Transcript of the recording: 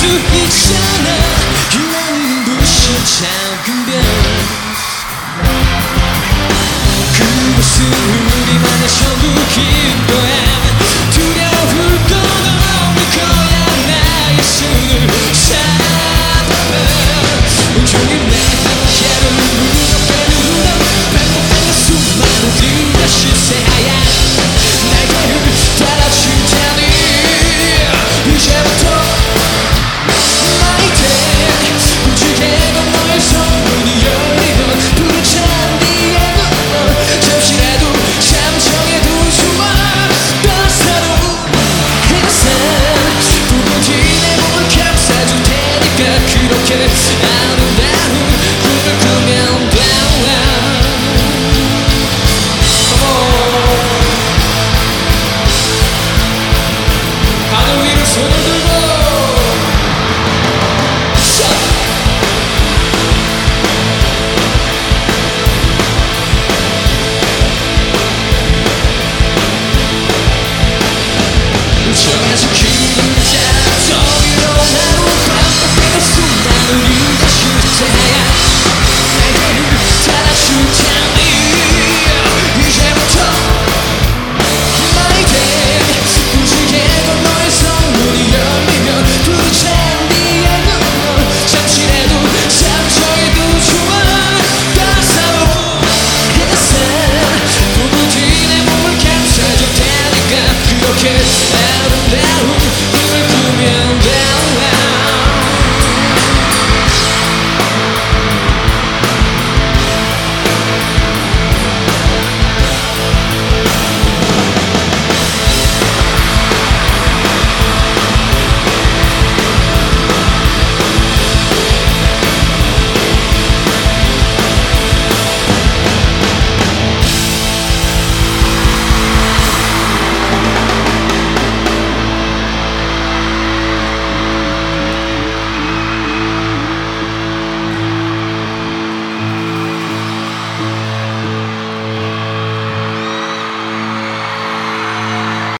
있잖아. 이런 눈부신 작은 별, 그곳은 우리만의 천국인 거야. 두려울 건 없을 거야. 나의 손을 잡아 온종일 내 함께를 무겁게 누르던 반복되는 수많은 네가 시세하얀 날개를 달아줄 테니 이제부터 My day 굵직해도 너의 손문이 열리면 푸른 잔디에 누워 잠시라도 잠정해도 좋아. 따사로운 햇살 부디 내 몸을 감싸줄 테니까 그렇게 아름다운 꿈을 꾸면 돼. 하늘 위로 손을 들고 정해진 그림자 떠일러 하루 반복되는 수많은 네가 실제야. 날개를 달아줄 테니 이제부터 My day 굵직해도 너의 선물이 열리면 푸른 잔디에 누워 잠시라도 잠정해도 좋아. 따사로운 햇살 부디 내 몸을 감싸줄 테니까 그렇게 아름다운